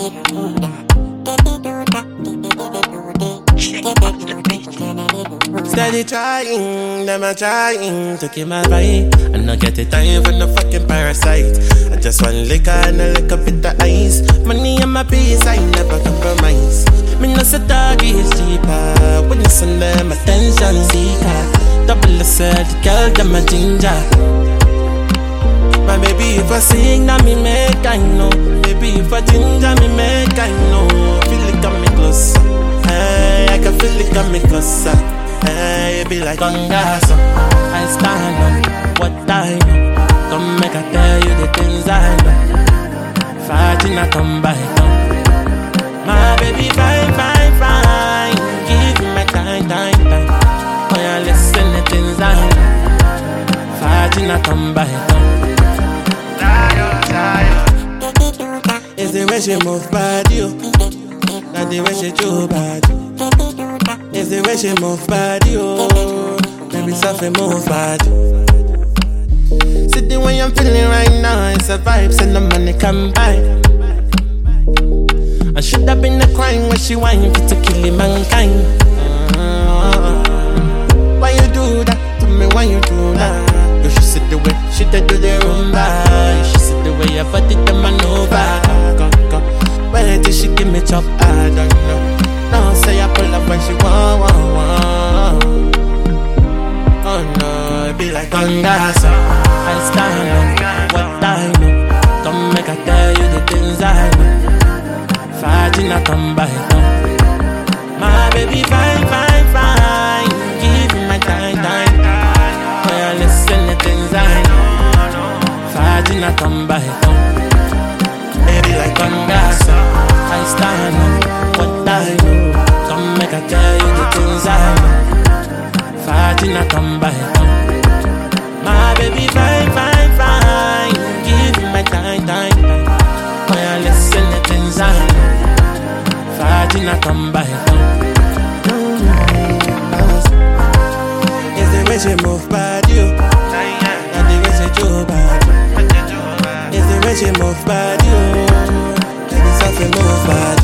Steady trying, them a trying to keep my vibe. I not get the time for no fucking parasite. I just want liquor and a little bit of ice. Money and my peace, I never compromise. Me no say doggy is cheaper. When you send them attention seeker. Double said, girl, them a ginger. My baby, if I sing, now me make I know. Baby, if I ginger, me make I know. Feel it coming closer. Hey, I can feel it coming closer. Hey, it be like Congaso. I stand up, what I know. Come make I tell you the things I know. Fighting I come by come. My baby, fine, fine, fine. Give me my time, time, time. Oh yeah, listen the things I know. Fighting I come by come. It's the way she move body, oh. Not the way she do body. It's the way she move body, oh. Baby, something move body. See the way I'm feeling right now, it's a vibe, send the money come by. I should have been the crime when she whine for to kill mankind. Why you do that to me? Why you do that? You should see the way she did do the rumba. You should see the way I put it in my nova. Where did she give me chop? I don't know. No, say I pull up when she want. Oh no, it be like Congaso. I stand up, what I know. Come make I tell you the things I know. Fighting I come by come. My baby, fine, fine, fine. Give me my time, time, time. Oh yeah, listen the things I know. Fighting I come by come. Baby like Congaso, I stand up, what I know. Come make I tell you the things I know. Fighting I come by come. My baby fine, fine, fine. Give me my time, time, time. Oh yeah, listen the things I know. Fighting I come by come. It's the way she move body, oh. Not the way she do body. It's the way she move body, oh. Baby, something move body.